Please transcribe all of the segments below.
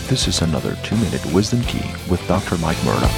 This is another 2-Minute Wisdom Key with Dr. Mike Murdock.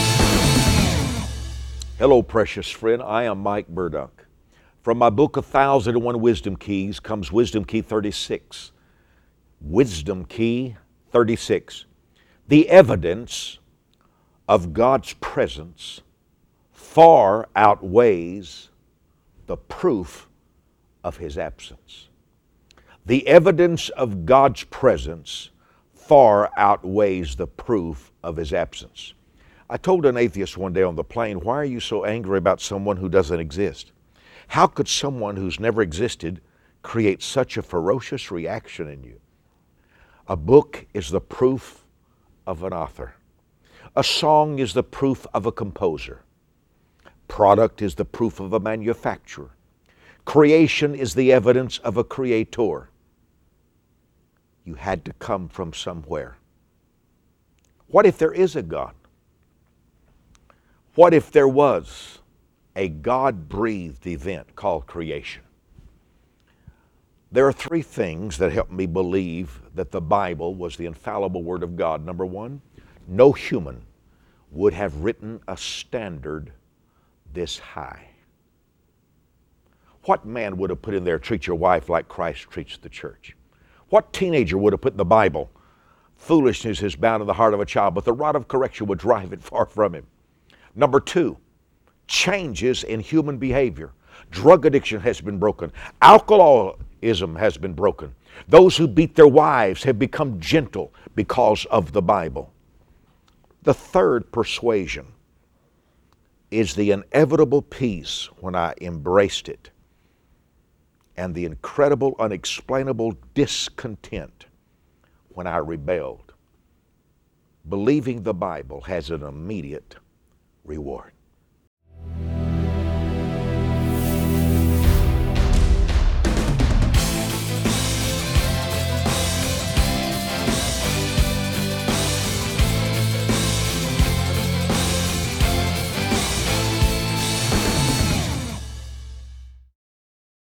Hello, precious friend. I am Mike Murdock. From my book, 1001 Wisdom Keys, comes Wisdom Key 36. Wisdom Key 36. The evidence of God's presence far outweighs the proof of His absence. The evidence of God's presence far outweighs the proof of His absence. I told an atheist one day on the plane, why are you so angry about someone who doesn't exist? How could someone who's never existed create such a ferocious reaction in you? A book is the proof of an author. A song is the proof of a composer. Product is the proof of a manufacturer. Creation is the evidence of a creator. You had to come from somewhere. What if there is a God? What if there was a God-breathed event called creation? There are three things that help me believe that the Bible was the infallible Word of God. Number one, no human would have written a standard this high. What man would have put in there, treat your wife like Christ treats the church? What teenager would have put in the Bible, foolishness is bound in the heart of a child, but the rod of correction would drive it far from him? Number two, changes in human behavior. Drug addiction has been broken. Alcoholism has been broken. Those who beat their wives have become gentle because of the Bible. The third persuasion is the inevitable peace when I embraced it, and the incredible, unexplainable discontent when I rebelled. Believing the Bible has an immediate reward.